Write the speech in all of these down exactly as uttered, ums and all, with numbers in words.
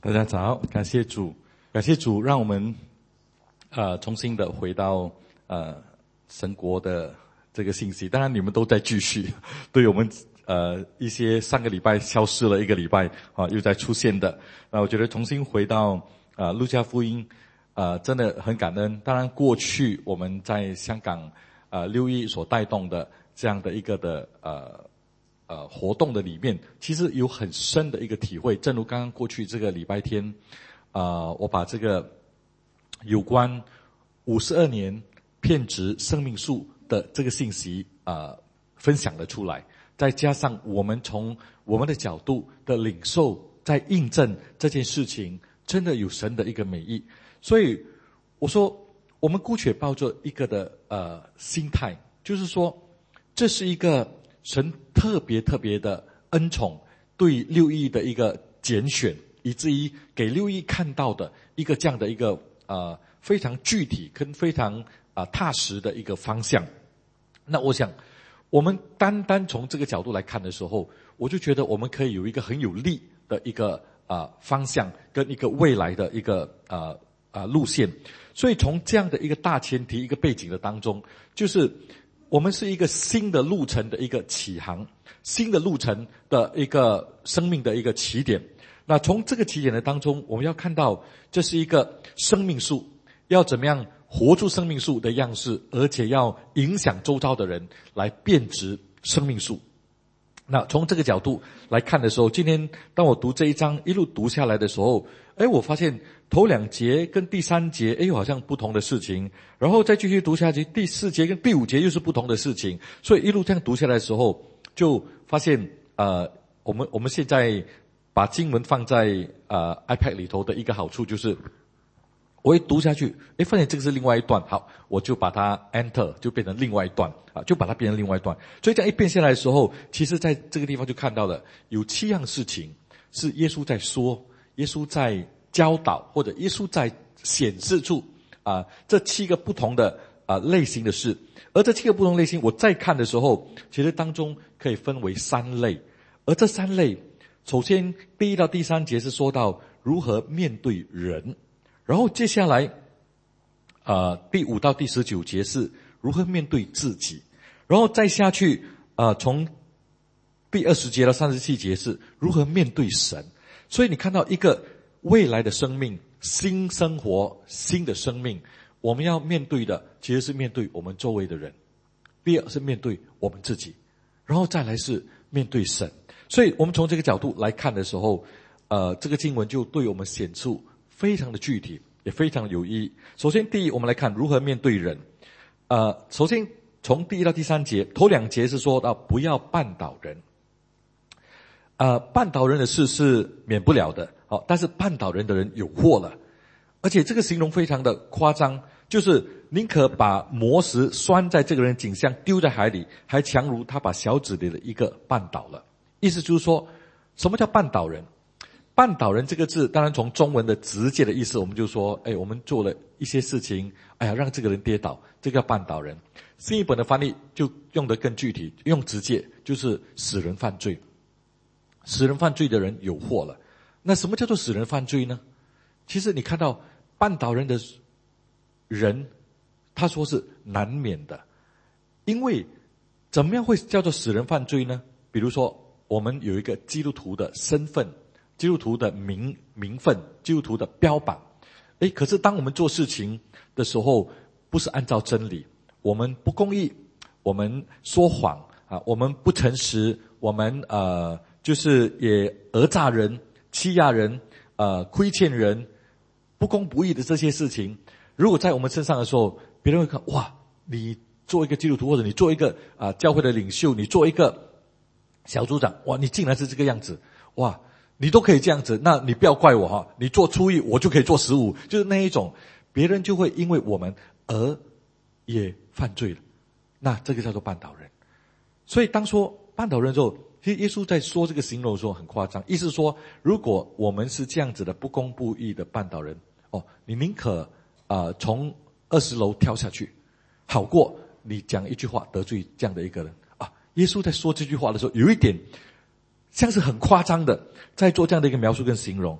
大家早，感谢主，感谢主，让我们呃重新的回到呃神国的这个信息。当然，你们都在继续，对我们呃一些上个礼拜消失了一个礼拜啊，又在出现的。那我觉得重新回到呃路加福音，呃真的很感恩。当然，过去我们在香港呃六一所带动的这样的一个的呃。呃，活动的里面，其实有很深的一个体会。正如刚刚过去这个礼拜天，呃，我把这个有关五十二年骗值生命树的这个信息呃分享了出来，再加上我们从我们的角度的领受，在印证这件事情真的有神的一个美意。所以我说，我们姑且抱着一个的呃心态，就是说，这是一个神特别特别的恩宠，对六一的一个拣选，以至于给六一看到的一个这样的一个呃非常具体跟非常啊、呃、踏实的一个方向。那我想，我们单单从这个角度来看的时候，我就觉得我们可以有一个很有利的一个啊、呃、方向，跟一个未来的一个啊啊、呃呃、路线。所以从这样的一个大前提、一个背景的当中，就是我们是一个新的路程的一个起航，新的路程的一个生命的一个起点。那从这个起点的当中，我们要看到这是一个生命树，要怎么样活出生命树的样式，而且要影响周遭的人，来变质生命树。那从这个角度来看的时候，今天当我读这一章一路读下来的时候，哎，我发现头两节跟第三节，哎，好像不同的事情，然后再继续读下去，第四节跟第五节又是不同的事情，所以一路这样读下来的时候，就发现呃，我们我们现在把经文放在呃 iPad 里头的一个好处就是，我一读下去，诶，发现这个是另外一段，好，我就把它 enter， 就变成另外一段啊，就把它变成另外一段。所以这样一变下来的时候，其实在这个地方就看到了有七样事情是耶稣在说，耶稣在教导，或者耶稣在显示出啊这七个不同的啊类型的事。而这七个不同类型，我再看的时候，其实当中可以分为三类。而这三类，首先第一到第三节是说到如何面对人。然后接下来，呃，第五到第十九节是如何面对自己，然后再下去，呃，从第二十节到三十七节是如何面对神。所以你看到一个未来的生命、新生活、新的生命，我们要面对的其实是面对我们周围的人，第二是面对我们自己，然后再来是面对神。所以我们从这个角度来看的时候，呃，这个经文就对我们显出非常的具体，也非常有意义。首先，第一，我们来看如何面对人。呃，首先从第一到第三节，头两节是说到不要绊倒人。呃，绊倒人的事是免不了的，好、哦，但是绊倒人的人有祸了。而且这个形容非常的夸张，就是宁可把磨石拴在这个人颈项丢在海里，还强如他把小子里的一个绊倒了。意思就是说，什么叫绊倒人？绊倒人这个字，当然从中文的直接的意思，我们就说，哎，我们做了一些事情，哎呀，让这个人跌倒，这个叫绊倒人。新译本的翻译就用得更具体，用直接，就是使人犯罪。使人犯罪的人有祸了。那什么叫做使人犯罪呢？其实你看到绊倒人的人，他说是难免的。因为怎么样会叫做使人犯罪呢？比如说，我们有一个基督徒的身份，基督徒的名名分，基督徒的标榜。诶，可是当我们做事情的时候，不是按照真理，我们不公义，我们说谎啊，我们不诚实，我们呃就是也讹诈人、欺压人、呃亏欠人、不公不义的这些事情，如果在我们身上的时候，别人会看，哇，你做一个基督徒，或者你做一个啊、呃、教会的领袖，你做一个小组长，哇，你竟然是这个样子，哇，你都可以这样子，那你不要怪我哈，你做初一，我就可以做十五，就是那一种，别人就会因为我们而也犯罪了，那这个叫做绊倒人。所以当说绊倒人之后，其实耶稣在说这个形容的时候很夸张，意思说，如果我们是这样子的不公不义的绊倒人，哦，你宁可呃从二十楼跳下去，好过你讲一句话得罪这样的一个人啊。耶稣在说这句话的时候，有一点像是很夸张的在做这样的一个描述跟形容。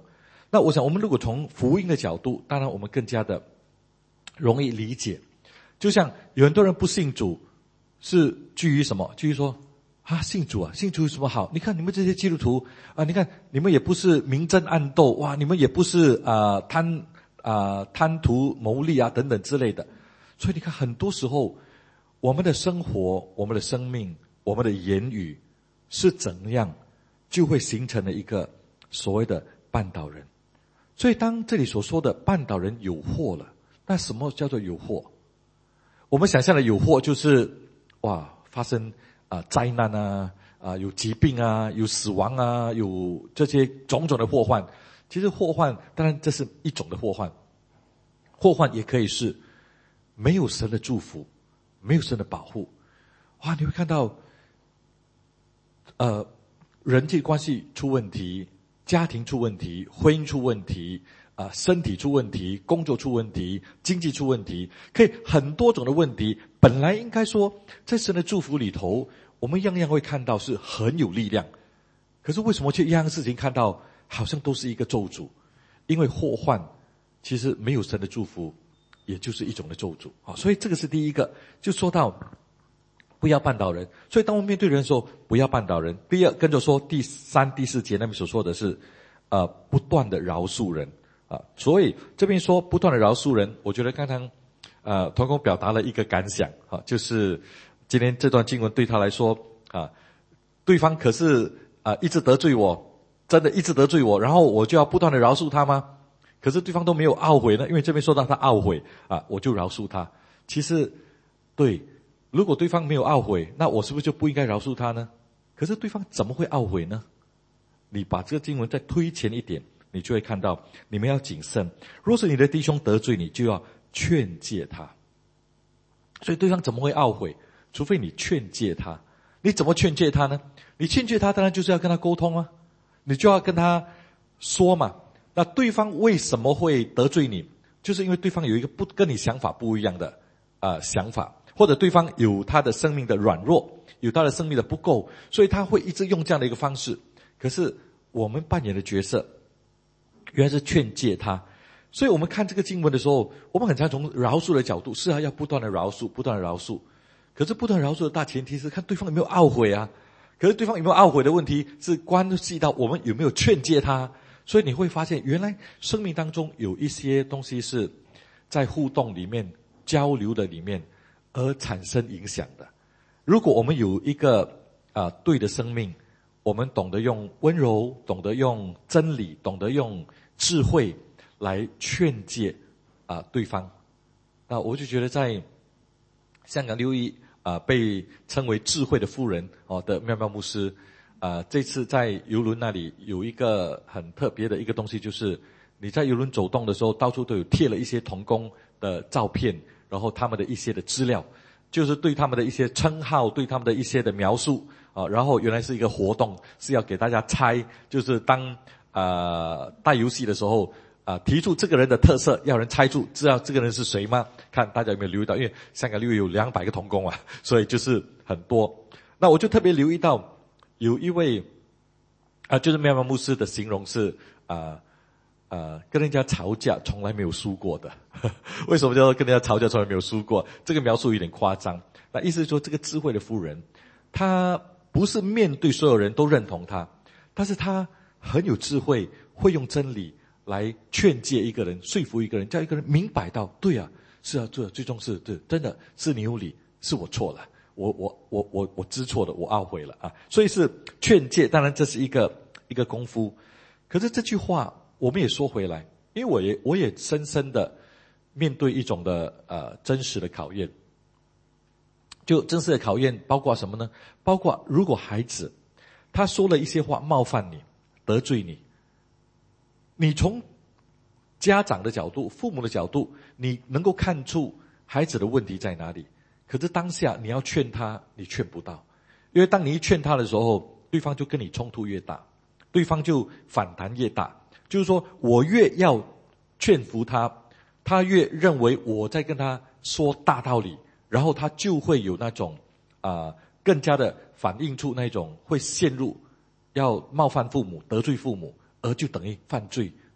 那我想我们如果从福音的角度，当然我们更加的容易理解。就像有很多人不信主，是基于什么？基于说啊，信主啊，信主有什么好？你看你们这些基督徒啊，你看你们也不是明争暗斗，哇，你们也不是啊、呃、贪啊、呃、贪图牟利啊等等之类的。所以你看，很多时候我们的生活、我们的生命、我们的言语是怎样，就会形成了一个所谓的绊倒人。所以当这里所说的绊倒人有祸了，那什么叫做有祸？我们想象的有祸就是哇，发生啊、呃、灾难啊啊、呃、有疾病啊，有死亡啊，有这些种种的祸患。其实祸患当然这是一种的祸患，祸患也可以是没有神的祝福，没有神的保护。哇，你会看到呃人际关系出问题，家庭出问题，婚姻出问题啊、呃，身体出问题，工作出问题，经济出问题，可以很多种的问题。本来应该说在神的祝福里头，我们样样会看到是很有力量，可是为什么却一样事情看到好像都是一个咒诅？因为祸患其实没有神的祝福，也就是一种的咒诅啊。所以这个是第一个，就说到不要绊倒人。所以当我们面对人的时候，不要绊倒人。第二，跟着说第三、第四节那边所说的是，呃，不断的饶恕人啊。所以这边说不断的饶恕人，我觉得刚刚呃同工表达了一个感想啊，就是今天这段经文对他来说啊，对方可是啊一直得罪我，真的一直得罪我，然后我就要不断的饶恕他吗？可是对方都没有懊悔呢，因为这边说到他懊悔啊，我就饶恕他。其实对。如果对方没有懊悔，那我是不是就不应该饶恕他呢？可是对方怎么会懊悔呢？你把这个经文再推前一点，你就会看到你们要谨慎。若是你的弟兄得罪你，就要劝诫他。所以对方怎么会懊悔？除非你劝诫他。你怎么劝诫他呢？你劝诫他当然就是要跟他沟通啊，你就要跟他说嘛。那对方为什么会得罪你？就是因为对方有一个不跟你想法不一样的啊、呃、想法。或者对方有他的生命的软弱，有他的生命的不够，所以他会一直用这样的一个方式。可是我们扮演的角色原来是劝诫他。所以我们看这个经文的时候，我们很常从饶恕的角度，是啊，要不断的饶恕，不断的饶恕。可是不断饶恕的大前提是看对方有没有懊悔啊。可是对方有没有懊悔的问题是关系到我们有没有劝诫他。所以你会发现原来生命当中有一些东西是在互动里面交流的里面而产生影响的。如果我们有一个啊、呃、对的生命，我们懂得用温柔，懂得用真理，懂得用智慧来劝诫啊、呃、对方，那我就觉得在香港六一啊、呃、被称为智慧的妇人哦的妙妙牧师啊、呃，这次在邮轮那里有一个很特别的一个东西，就是你在邮轮走动的时候，到处都有贴了一些同工的照片。然后他们的一些的资料，就是对他们的一些称号，对他们的一些的描述啊。然后原来是一个活动，是要给大家猜，就是当呃带游戏的时候啊、呃，提出这个人的特色，要人猜出知道这个人是谁吗？看大家有没有留意到，因为香港六月有两百个同工啊，所以就是很多。那我就特别留意到有一位啊、呃，就是妙妙牧师的形容是啊。呃呃，跟人家吵架从来没有输过的。为什么叫做跟人家吵架从来没有输过？这个描述有点夸张。那意思是说，这个智慧的妇人，她不是面对所有人都认同她，但是她很有智慧，会用真理来劝诫一个人，说服一个人，叫一个人明白到，对啊，是啊，这最终是对，真的是你有理，是我错了，我我我我我知错了，我懊悔了啊。所以是劝诫，当然这是一个一个功夫。可是这句话我们也说回来，因为我也我也深深的面对一种的呃真实的考验。就真实的考验包括什么呢？包括如果孩子他说了一些话冒犯你，得罪你，你从家长的角度，父母的角度，你能够看出孩子的问题在哪里。可是当下你要劝他，你劝不到，因为当你一劝他的时候，对方就跟你冲突越大，对方就反弹越大。就是说我越要劝服他，他越认为我在跟他说大道理，然后他就会有那种啊、呃、更加的反映出那种会陷入要冒犯父母、得罪父母，而就等于犯罪的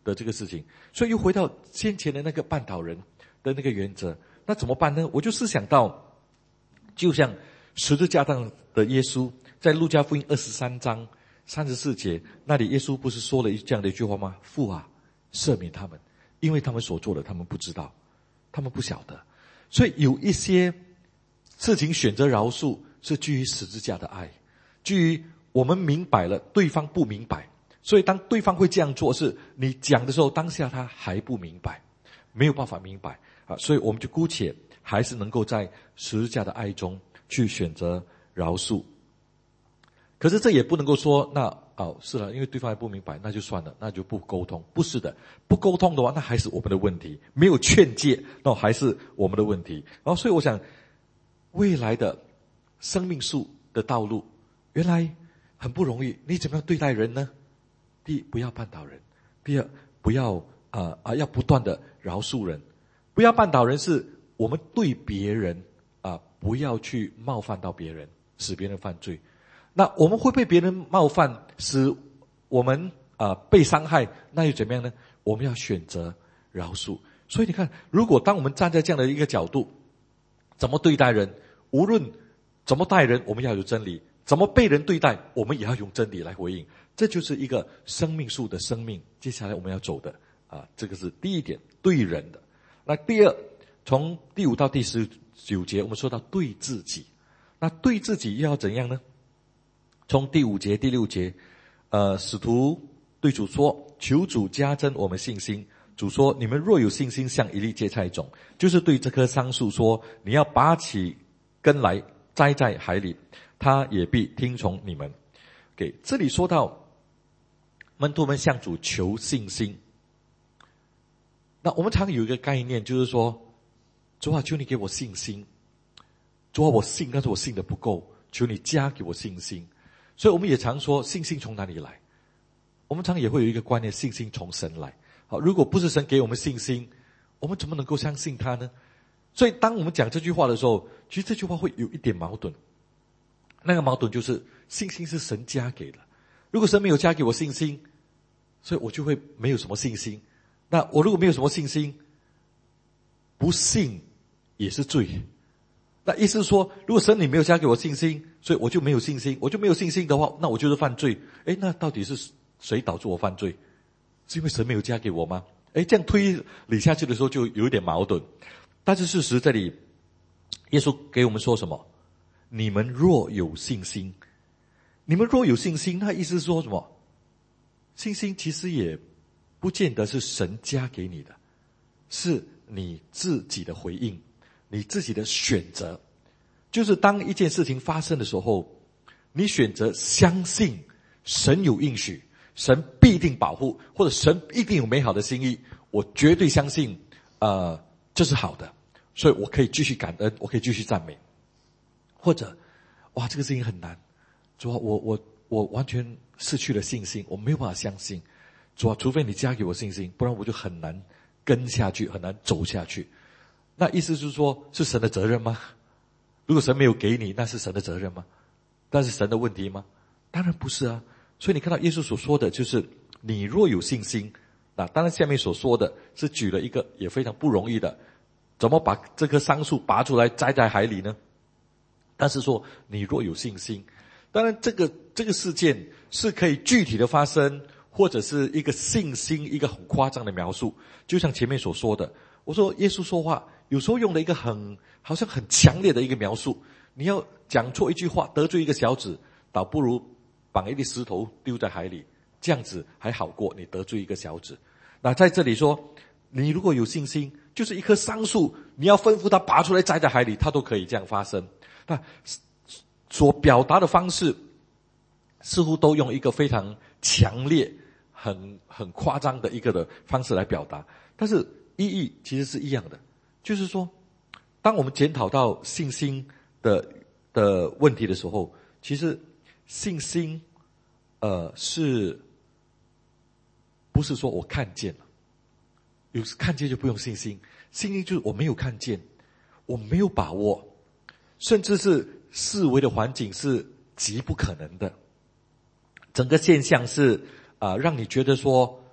的这个事情。所以又回到先前的那个绊倒人的那个原则，那怎么办呢？我就思想到，就像十字架上的耶稣，在路加福音二十三章三十四节那里，耶稣不是说了这样的一句话吗？父啊，赦免他们，因为他们所做的他们不知道，他们不晓得。所以有一些事情选择饶恕是基于十字架的爱，基于我们明白了对方不明白，所以当对方会这样做，是你讲的时候当下他还不明白，没有办法明白啊，所以我们就姑且还是能够在十字架的爱中去选择饶恕。可是这也不能够说那哦是了，因为对方还不明白，那就算了，那就不沟通。不是的，不沟通的话，那还是我们的问题；没有劝诫，那还是我们的问题。然后，所以我想，未来的生命树的道路，原来很不容易。你怎么样对待人呢？第一，不要绊倒人；第二，不要啊啊、呃，要不断的饶恕人。不要绊倒人，是我们对别人啊、呃，不要去冒犯到别人，使别人犯罪。那我们会被别人冒犯，使我们啊、呃、被伤害，那又怎么样呢？我们要选择饶恕。所以你看，如果当我们站在这样的一个角度，怎么对待人，无论怎么待人，我们要有真理；怎么被人对待，我们也要用真理来回应。这就是一个生命树的生命。接下来我们要走的啊，这个是第一点，对人的。那第二，从第五到第十九节，我们说到对自己。那对自己又要怎样呢？从第五节、第六节，呃，使徒对主说：“求主加增我们信心。”主说：“你们若有信心，像一粒芥菜种，就是对这棵桑树说：你要拔起根来，栽在海里，他也必听从你们。” OK， 这里说到门徒们向主求信心。那我们常有一个概念，就是说：“主啊，求你给我信心。主啊，我信，但是我信的不够，求你加给我信心。”所以我们也常说，信心从哪里来？我们常也会有一个观念，信心从神来。好，如果不是神给我们信心，我们怎么能够相信他呢？所以当我们讲这句话的时候，其实这句话会有一点矛盾。那个矛盾就是，信心是神加给的。如果神没有加给我信心，所以我就会没有什么信心。那我如果没有什么信心，不信也是罪。那意思是说，如果神你没有加给我信心，所以我就没有信心，我就没有信心的话，那我就是犯罪。诶，那到底是谁导致我犯罪？是因为神没有加给我吗？诶，这样推理下去的时候就有一点矛盾。但是事实这里，耶稣给我们说什么？你们若有信心，你们若有信心，那意思是说什么？信心其实也不见得是神加给你的，是你自己的回应，你自己的选择。就是当一件事情发生的时候，你选择相信神有应许，神必定保护，或者神一定有美好的心意，我绝对相信呃，这是好的，所以我可以继续感恩，我可以继续赞美。或者哇，这个事情很难，主啊，我我我完全失去了信心，我没有办法相信。主啊，除非你加给我信心，不然我就很难跟下去，很难走下去。那意思就是说，是神的责任吗？如果神没有给你，那是神的责任吗？那是神的问题吗？当然不是啊。所以你看到耶稣所说的就是你若有信心。那当然下面所说的是举了一个也非常不容易的，怎么把这棵桑树拔出来栽在海里呢？但是说你若有信心，当然这个这个事件是可以具体的发生，或者是一个信心一个很夸张的描述。就像前面所说的，我说耶稣说话有时候用了一个很好像很强烈的一个描述，你要讲错一句话得罪一个小子，倒不如绑一粒石头丢在海里，这样子还好过你得罪一个小子。那在这里说，你如果有信心，就是一棵桑树，你要吩咐它拔出来栽在海里，它都可以这样发生。那所表达的方式似乎都用一个非常强烈很很夸张的一个的方式来表达，但是意义其实是一样的。就是说当我们检讨到信心的的问题的时候，其实信心呃是不是说我看见了，有时看见就不用信心，信心就是我没有看见，我没有把握，甚至是四维的环境是极不可能的，整个现象是啊、呃，让你觉得说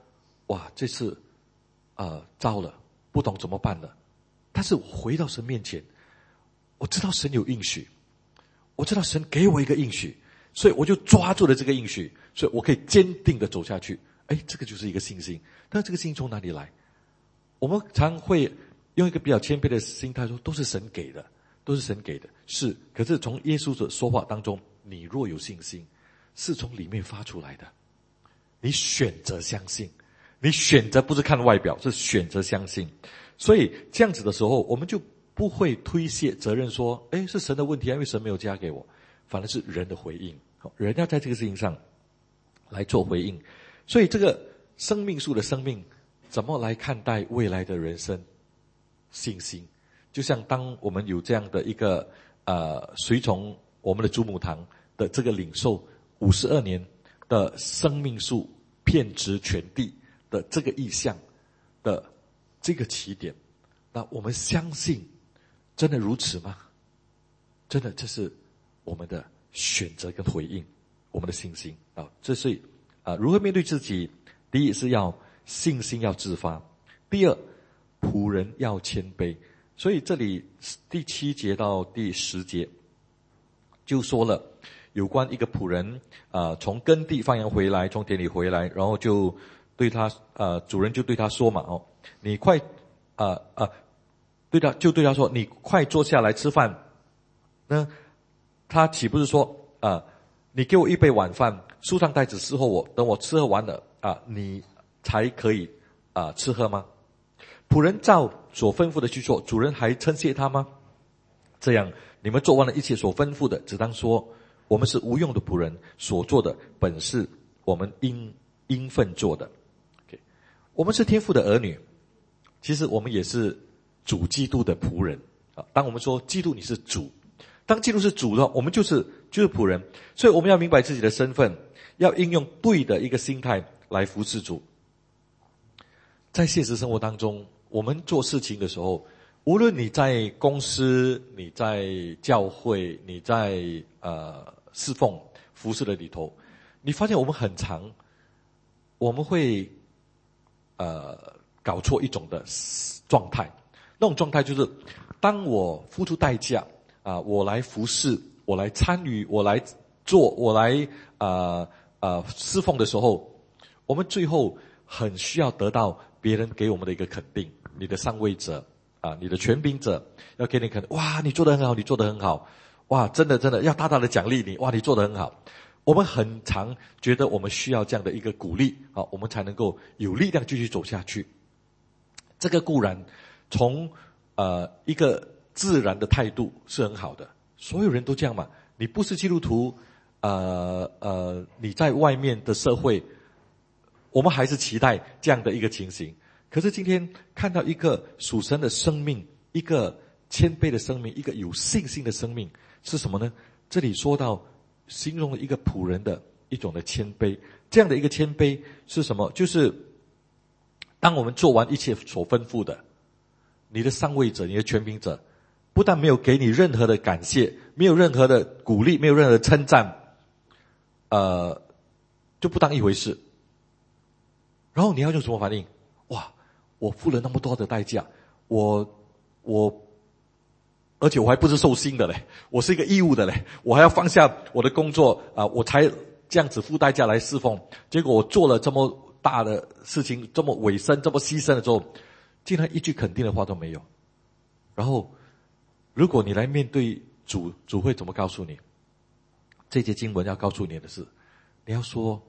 哇，这次呃糟了，不懂怎么办了。但是我回到神面前，我知道神有应许，我知道神给我一个应许，所以我就抓住了这个应许，所以我可以坚定的走下去。哎，这个就是一个信心。但这个信心从哪里来？我们常会用一个比较谦卑的心态说，都是神给的，都是神给的。是，可是从耶稣的说话当中，你若有信心，是从里面发出来的。你选择相信，你选择不是看外表，是选择相信。所以这样子的时候，我们就不会推卸责任说，诶，是神的问题，因为神没有加给我，反而是人的回应。人要在这个事情上来做回应。所以这个生命树的生命怎么来看待未来的人生？信心。就像当我们有这样的一个呃随从我们的主母堂的这个领受五十二年的生命树遍植全地的这个意象的这个起点，那我们相信真的如此吗？真的，这是我们的选择跟回应，我们的信心啊。这是啊、呃，如何面对自己？第一是要信心要自发，第二仆人要谦卑。所以这里第七节到第十节就说了有关一个仆人啊、呃，从耕地放羊回来，从田里回来，然后就对他呃主人就对他说嘛，哦，你快啊啊、呃呃，对他就对他说，你快坐下来吃饭。那他岂不是说啊、呃，你给我预备晚饭，束上带子伺候我，等我吃喝完了啊、呃，你才可以啊、呃、吃喝吗？仆人照所吩咐的去做，主人还称谢他吗？这样你们做完了一切所吩咐的，只当说我们是无用的仆人，所做的本是我们应应分做的。Okay. 我们是天父的儿女，其实我们也是主基督的仆人啊。当我们说基督你是主，当基督是主的话，我们就是就是仆人，所以我们要明白自己的身份，要应用对的一个心态来服侍主。在现实生活当中，我们做事情的时候，无论你在公司，你在教会，你在呃侍奉服侍的里头，你发现我们很常我们会呃搞错一种的状态。那种状态就是当我付出代价啊、呃，我来服侍，我来参与，我来做，我来呃呃侍奉的时候，我们最后很需要得到别人给我们的一个肯定，你的上位者啊，你的权柄者要给你肯定，哇，你做得很好，你做得很好，哇，真的真的要大大的奖励你，哇，你做得很好。我们很常觉得我们需要这样的一个鼓励啊，我们才能够有力量继续走下去。这个固然从呃一个自然的态度是很好的，所有人都这样嘛。你不是基督徒，呃呃，你在外面的社会，我们还是期待这样的一个情形。可是今天看到一个属神的生命，一个谦卑的生命，一个有信心的生命，是什么呢？这里说到形容了一个仆人的一种的谦卑。这样的一个谦卑是什么？就是当我们做完一切所吩咐的，你的上位者，你的权柄者，不但没有给你任何的感谢，没有任何的鼓励，没有任何的称赞，呃，就不当一回事。然后你要用什么反应？哇，我付了那么多的代价，我我而且我还不是受薪的嘞，我是一个义务的嘞，我还要放下我的工作啊、呃，我才这样子付代价来侍奉。结果我做了这么大的事情，这么委身，这么牺牲的时候，竟然一句肯定的话都没有。然后如果你来面对主，主会怎么告诉你？这节经文要告诉你的是，你要说，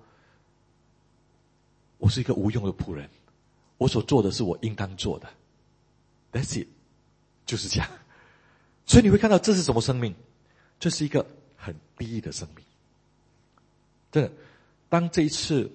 我是一个无用的仆人，我所做的是我应当做的。 That's it， 就是这样。所以你会看到这是什么生命？这是一个很低的生命。真的，当这一次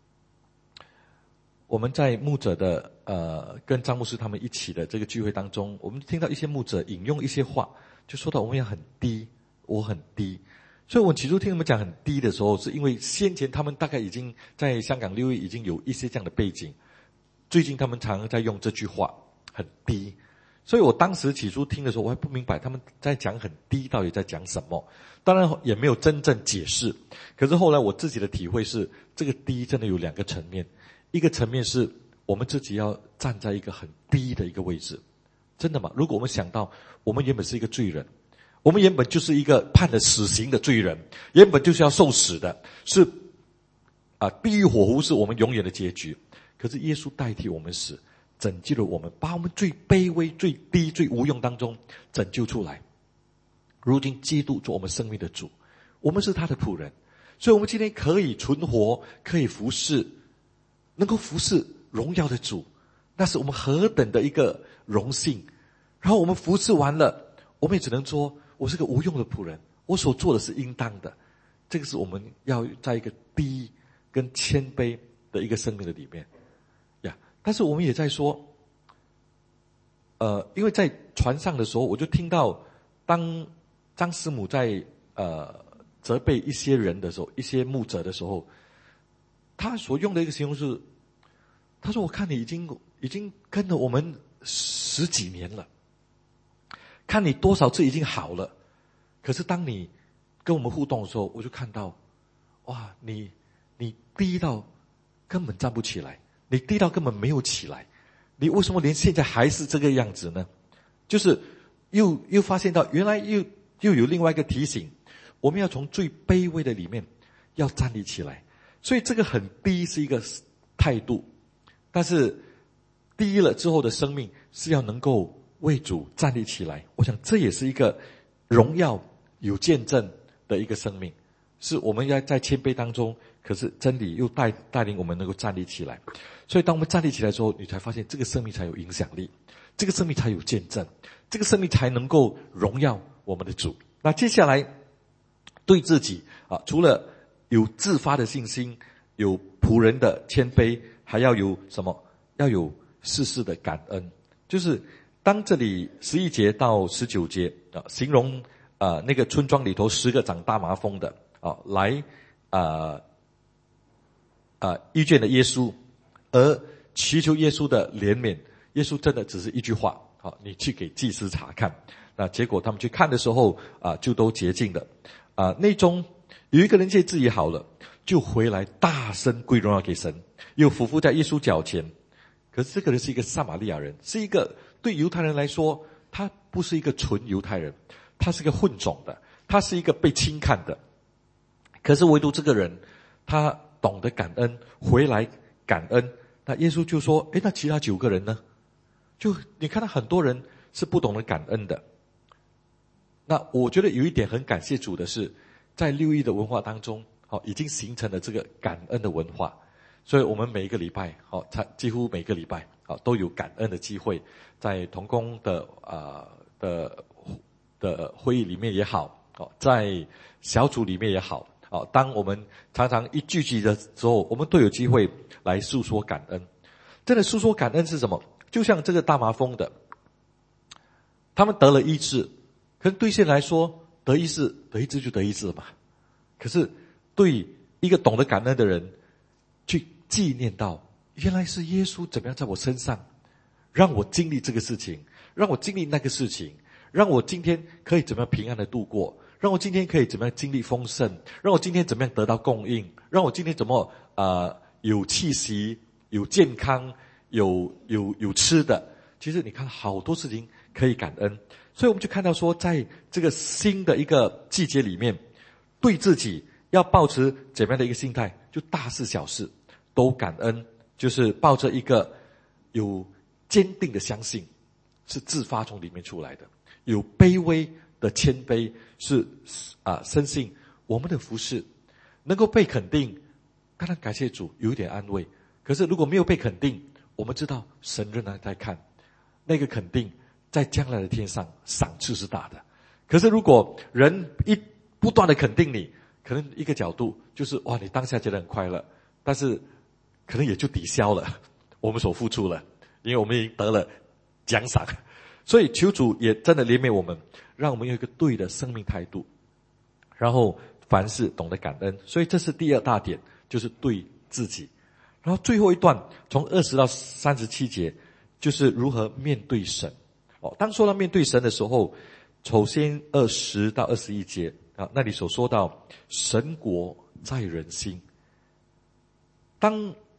我们在牧者的呃跟张牧师他们一起的这个聚会当中，我们听到一些牧者引用一些话，就说到我们要很低，我很低。所以我起初听他们讲很低的时候，是因为先前他们大概已经在香港六月已经有一些这样的背景，最近他们常常在用这句话很低。所以我当时起初听的时候，我还不明白他们在讲很低到底在讲什么，当然也没有真正解释。可是后来我自己的体会是，这个低真的有两个层面， 一个层面是我们自己要站在一个很低的一个位置。真的吗？如果我们想到我们原本是一个罪人，我们原本就是一个判了死刑的罪人，原本就是要受死的，是啊，地狱火湖是我们永远的结局。可是耶稣代替我们死，拯救了我们，把我们最卑微、最低、最无用当中拯救出来。如今基督做我们生命的主，我们是他的仆人，所以我们今天可以存活，可以服侍，能够服侍荣耀的主，那是我们何等的一个荣幸。然后我们服侍完了，我们也只能说我是个无用的仆人，我所做的是应当的。这个是我们要在一个低跟谦卑的一个生命的里面呀。但是我们也在说呃，因为在船上的时候，我就听到当张师母在呃责备一些人的时候，一些牧者的时候，他所用的一个形容是，他说我看你已经已经跟了我们十几年了，看你多少次已经好了，可是当你跟我们互动的时候，我就看到哇，你你低到根本站不起来，你低到根本没有起来，你为什么连现在还是这个样子呢？就是又又发现到原来又又有另外一个提醒，我们要从最卑微的里面要站立起来。所以这个很低是一个态度，但是低了之后的生命是要能够为主站立起来。我想这也是一个荣耀有见证的一个生命，是我们要在谦卑当中，可是真理又带带领我们能够站立起来。所以当我们站立起来之后，你才发现这个生命才有影响力，这个生命才有见证，这个生命才能够荣耀我们的主。那接下来对自己啊，除了有自发的信心，有仆人的谦卑，还要有什么？要有世事的感恩。就是当这里十一节到十九节啊，形容啊、呃、那个村庄里头十个长大麻风的啊，来啊啊遇见了耶稣，而祈求耶稣的怜悯。耶稣真的只是一句话，好，你去给祭司查看。那结果他们去看的时候啊，就都洁净了。啊，内中有一个人见自己好了，就回来大声归荣耀给神，又俯伏在耶稣脚前。可是这个人是一个撒玛利亚人，是一个对犹太人来说，他不是一个纯犹太人，他是个混种的，他是一个被轻看的。可是唯独这个人，他懂得感恩，回来感恩。那耶稣就说：诶，那其他九个人呢？就你看到很多人是不懂得感恩的。那我觉得有一点很感谢主的是，在六一的文化当中，好，已经形成了这个感恩的文化。所以我们每一个礼拜，好，几乎每个礼拜，好，都有感恩的机会，在同工的啊、呃、的的会议里面也好，好，在小组里面也好，好，当我们常常一聚集的时候，我们都有机会来诉说感恩。真的诉说感恩是什么？就像这个大麻风的，他们得了医治。可是对现在来说，得医治得医治就得医治了嘛。可是对一个懂得感恩的人，去纪念到原来是耶稣怎么样在我身上，让我经历这个事情，让我经历那个事情，让我今天可以怎么样平安的度过，让我今天可以怎么样经历丰盛，让我今天怎么样得到供应，让我今天怎么呃有气息、有健康、有有有吃的。其实你看好多事情可以感恩。所以我们就看到说，在这个新的一个季节里面，对自己要抱持怎么样的一个心态，就大事小事都感恩，就是抱着一个有坚定的相信，是自发从里面出来的，有卑微的谦卑，是啊，深信我们的服事能够被肯定，当然感谢主，有一点安慰。可是如果没有被肯定，我们知道神仍然在看，那个肯定在将来的天上赏赐是大的。可是如果人一不断的肯定你，可能一个角度就是哇，你当下觉得很快乐，但是可能也就抵消了我们所付出了，因为我们已经得了奖赏。所以求主也真的怜悯我们，让我们有一个对的生命态度，然后凡事懂得感恩。所以这是第二大点，就是对自己。然后最后一段从二十到三十七节，就是如何面对神。哦，当说到面对神的时候，首先二十到二十一节啊，那里所说到神国在人心。当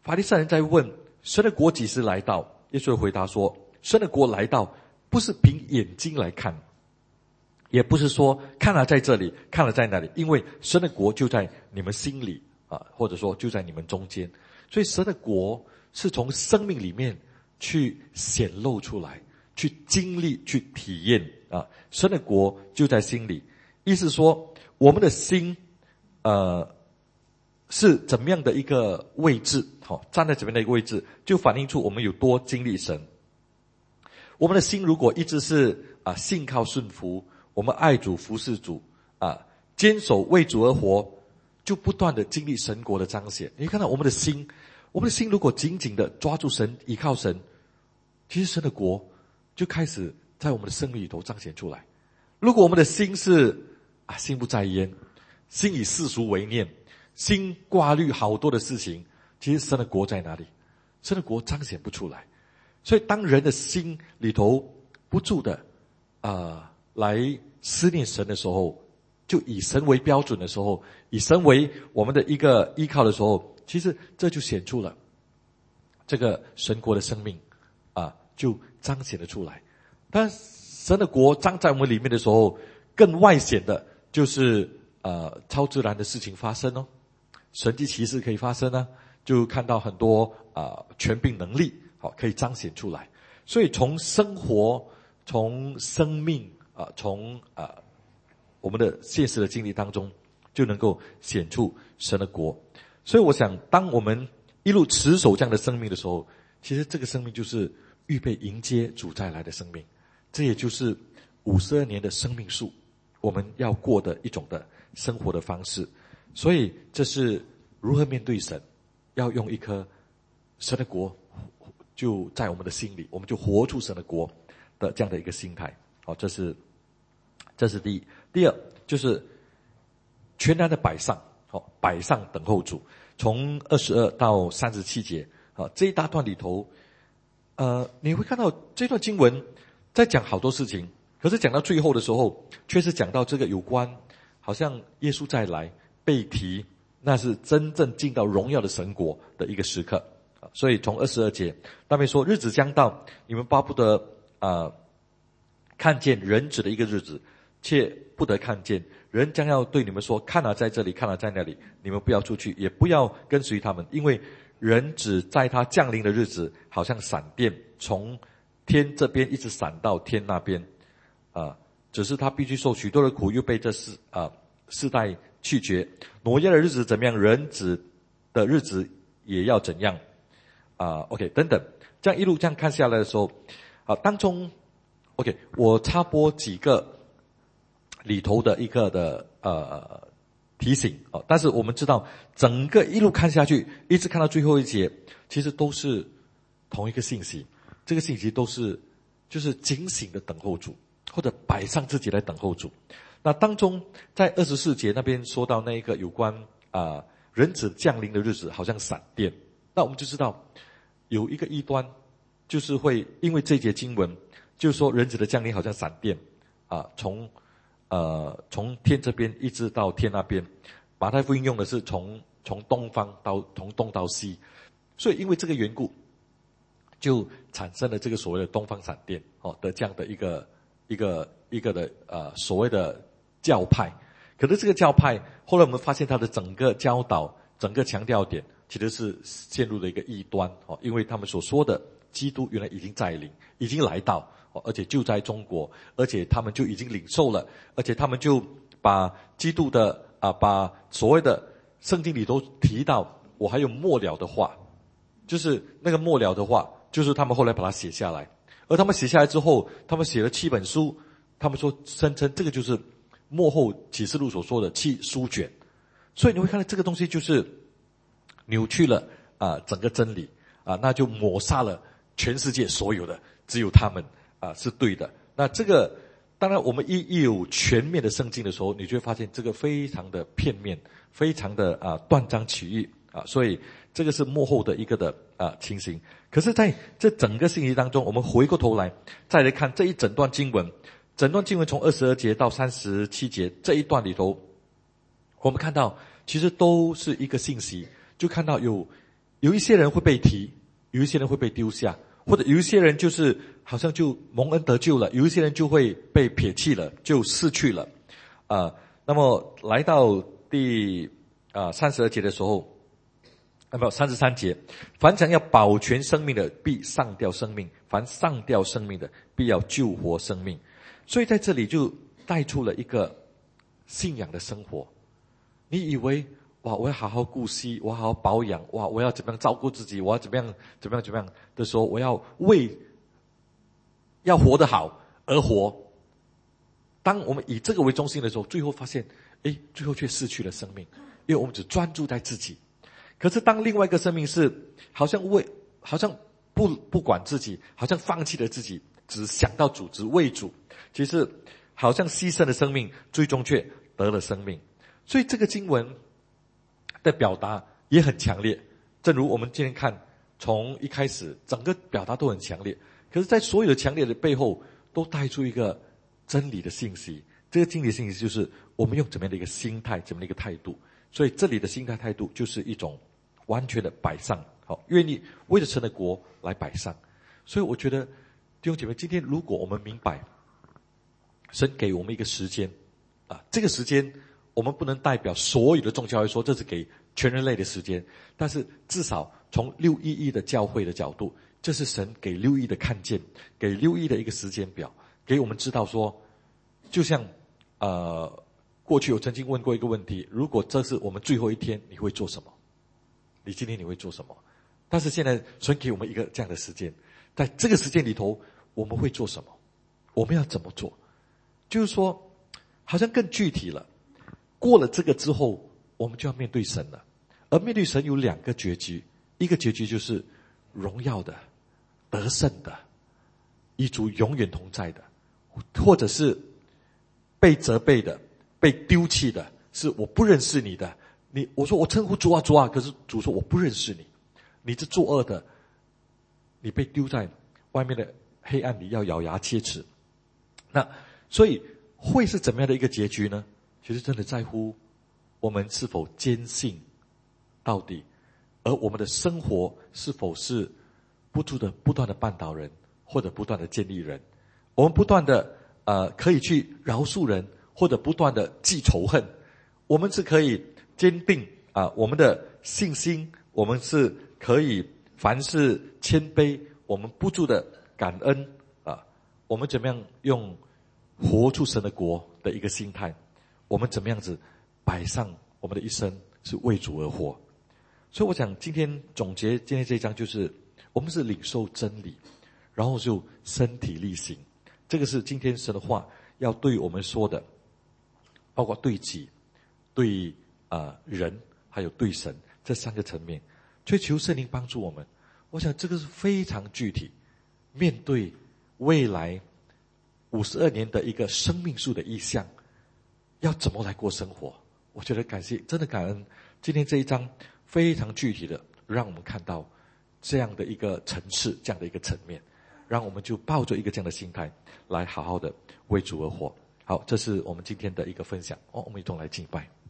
法利赛人在问神的国几时来到，耶稣回答说，神的国来到不是凭眼睛来看，也不是说看了在这里，看了在那里，因为神的国就在你们心里啊，或者说就在你们中间。所以神的国是从生命里面去显露出来，去经历，去体验啊。神的国就在心里，意思说我们的心呃是怎么样的一个位置，好、哦，站在怎么样的一个位置，就反映出我们有多经历神。我们的心如果一直是啊信靠顺服，我们爱主服侍主啊，坚守为主而活，就不断的经历神国的彰显。你看到我们的心，我们的心如果紧紧的抓住神，依靠神，其实神的国就开始在我们的生命里头彰显出来。如果我们的心是啊心不在焉，心以世俗为念，心挂虑好多的事情，其实神的国在哪里？神的国彰显不出来。所以当人的心里头不住的啊、呃、来思念神的时候，就以神为标准的时候，以神为我们的一个依靠的时候，其实这就显出了这个神国的生命啊，就彰显了出来。但神的国彰在我们里面的时候，更外显的就是呃超自然的事情发生哦，神迹奇事可以发生呢、啊，就看到很多啊、呃、权柄能力好、哦、可以彰显出来。所以从生活，从生命啊、呃，从啊、呃、我们的现实的经历当中，就能够显出神的国。所以我想，当我们一路持守这样的生命的时候，其实这个生命就是预备迎接主再来的生命。这也就是五十二年的生命树，我们要过的一种的生活的方式。所以这是如何面对神，要用一颗神的国就在我们的心里，我们就活出神的国的这样的一个心态。好，这是这是第一。第二就是全然的摆上，好，摆上等候主。从二十二到三十七节，好，这一大段里头，呃，你会看到这段经文在讲好多事情，可是讲到最后的时候，却是讲到这个有关，好像耶稣再来被提，那是真正进到荣耀的神国的一个时刻。所以从二十二节那边说，日子将到，你们巴不得啊、呃、看见人子的一个日子，却不得看见。人将要对你们说，看啊在这里，看啊在那里，你们不要出去，也不要跟随他们，因为人子在他降临的日子，好像闪电从天这边一直闪到天那边啊、呃，只是他必须受许多的苦，又被这世啊、呃、世代拒绝。挪亚的日子怎么样，人子的日子也要怎样啊、呃、OK 等等，这样一路这样看下来的时候啊、呃，当中 OK 我插播几个里头的一个的呃提醒啊、哦，但是我们知道整个一路看下去，一直看到最后一节，其实都是同一个信息。这个信息都是就是警醒的等候主，或者摆上自己来等候主。那当中在二十四节那边说到那一个有关啊、呃、人子降临的日子，好像闪电。那我们就知道有一个异端，就是会因为这节经文，就是说人子的降临好像闪电啊、呃，从呃，从天这边一直到天那边，马太福音用的是从从东方到从东到西，所以因为这个缘故，就产生了这个所谓的东方闪电哦的这样的一个一个一个的呃所谓的教派。可是这个教派后来我们发现它的整个教导、整个强调点其实是陷入了一个异端哦，因为他们所说的基督原来已经在临，已经来到。而且就在中国，而且他们就已经领受了，而且他们就把基督的啊、呃，把所谓的圣经里头提到，我还有末了的话，就是那个末了的话，就是他们后来把它写下来，而他们写下来之后，他们写了七本书，他们说声称这个就是末后启示录所说的七书卷，所以你会看到这个东西就是扭曲了啊、呃、整个真理啊、呃，那就抹杀了全世界所有的，只有他们。啊，是对的。那这个当然我们一一有全面的圣经的时候，你就会发现这个非常的片面，非常的啊断章取义啊，所以这个是幕后的一个的啊情形。可是在这整个信息当中，我们回过头来再来看这一整段经文，整段经文从二十二节到三十七节这一段里头，我们看到其实都是一个信息，就看到有有一些人会被提，有一些人会被丢下，或者有一些人就是好像就蒙恩得救了，有一些人就会被撇弃了，就失去了。啊、呃，那么来到第啊三十二节的时候，那么三十三节，凡想要保全生命的，必丧掉生命；凡丧掉生命的，必要救活生命。所以在这里就带出了一个信仰的生活。你以为哇，我要好好顾惜，我要好好保养，哇，我要怎么样照顾自己，我要怎么样怎么样怎么样的时候，我要为要活得好而活。当我们以这个为中心的时候，最后发现，诶，最后却失去了生命，因为我们只专注在自己。可是当另外一个生命是好像为好像不不管自己，好像放弃了自己，只想到主，只为主，其实好像牺牲的生命，最终却得了生命。所以这个经文的表达也很强烈，正如我们今天看，从一开始整个表达都很强烈，可是在所有的强烈的背后，都带出一个真理的信息。这个真理的信息就是我们用怎么样的一个心态，怎么样的一个态度。所以这里的心态态度就是一种完全的摆上，好，愿意为了神的国来摆上。所以我觉得弟兄姐妹，今天如果我们明白神给我们一个时间啊，这个时间我们不能代表所有的众教会说这是给全人类的时间，但是至少从六一一的教会的角度，这是神给六一的看见，给六一的一个时间表，给我们知道说，就像呃过去我曾经问过一个问题，如果这是我们最后一天，你会做什么？你今天你会做什么？但是现在神给我们一个这样的时间，在这个时间里头我们会做什么？我们要怎么做？就是说好像更具体了，过了这个之后我们就要面对神了。而面对神有两个结局，一个结局就是荣耀的、得胜的、与主永远同在的，或者是被责备的、被丢弃的，是我不认识你的。你我说我称呼主啊主啊，可是主说我不认识你，你是作恶的，你被丢在外面的黑暗里，要咬牙切齿。那所以会是怎么样的一个结局呢？其实真的在乎我们是否坚信到底，而我们的生活是否是不住的不断的绊倒人，或者不断的建立人。我们不断的呃可以去饶恕人，或者不断的记仇恨。我们是可以坚定啊、呃、我们的信心，我们是可以凡事谦卑，我们不住的感恩啊、呃、我们怎么样用活出神的国的一个心态，我们怎么样子摆上我们的一生是为主而活。所以我想今天总结今天这一章，就是我们是领受真理，然后就身体力行。这个是今天神的话要对我们说的，包括对己、对呃人，还有对神这三个层面。追求圣灵帮助我们，我想这个是非常具体，面对未来五十二年的一个生命树的意象，要怎么来过生活。我觉得感谢，真的感恩今天这一章非常具体的让我们看到这样的一个层次，这样的一个层面，让我们就抱着一个这样的心态来好好的为主而活。好，这是我们今天的一个分享哦，我们一同来敬拜。